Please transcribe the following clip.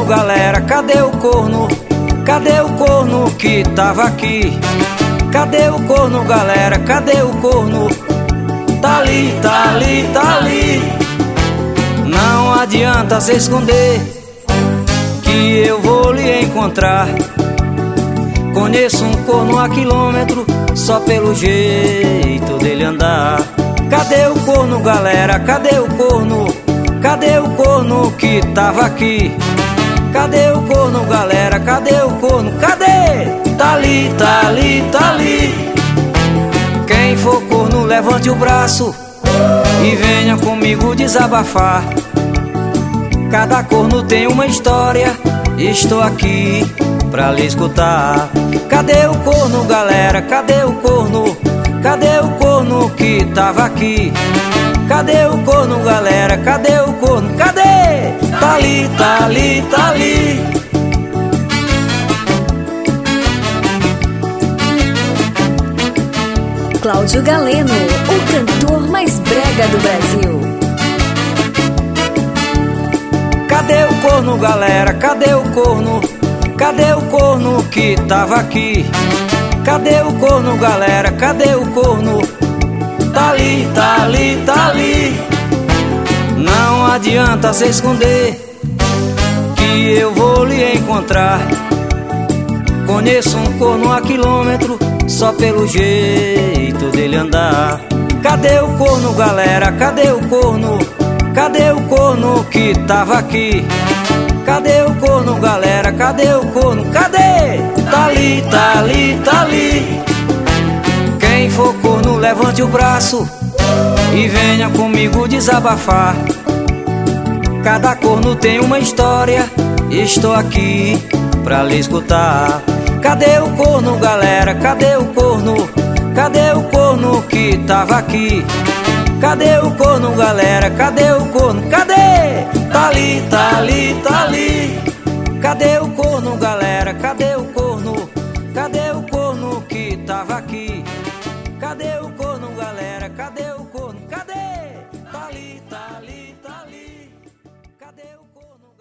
galera? Cadê o corno? Cadê o corno que tava aqui? Cadê o corno, galera? Cadê o corno? Tá ali, tá ali, tá ali. Não adianta se esconder, que eu vou lhe encontrar. Conheço um corno a quilômetro, só pelo jeito dele andar. Cadê o corno, galera? Cadê o corno? Cadê o corno que tava aqui? Cadê o corno, galera? Cadê o corno? Cadê? Tá ali, tá ali, tá ali. Quem for corno, levante o braço e venha comigo desabafar. Cada corno tem uma história, estou aqui pra lhe escutar. Cadê o corno, galera? Cadê o corno? Cadê o corno que tava aqui? Cadê o corno, galera? Cadê o corno? Cadê? Tá ali, tá ali, tá ali. Cláudio Galeno, o cantor mais brega do Brasil. Cadê o corno, galera? Cadê o corno? Cadê o corno que tava aqui? Cadê o corno, galera? Cadê o corno? Tá ali, tá ali, tá ali. Não adianta se esconder, que eu vou lhe encontrar. Conheço um corno a quilômetro, só pelo jeito dele andar. Cadê o corno, galera? Cadê o corno? Cadê o corno que tava aqui? Cadê o corno, galera? Cadê o corno? Cadê? Tá ali, tá ali, tá ali. Quem for corno, levante o braço e venha comigo desabafar. Cada corno tem uma história, estou aqui pra lhe escutar. Cadê o corno, galera? Cadê o corno? Cadê o corno que tava aqui? Cadê o corno, galera? Cadê o corno? Cadê? Tá ali, tá ali, tá ali. Cadê o corno, galera? Cadê o corno? Cadê o corno que tava aqui? Cadê o corno, galera? Cadê o corno? Cadê? Tá ali, tá ali, tá ali. Cadê o corno?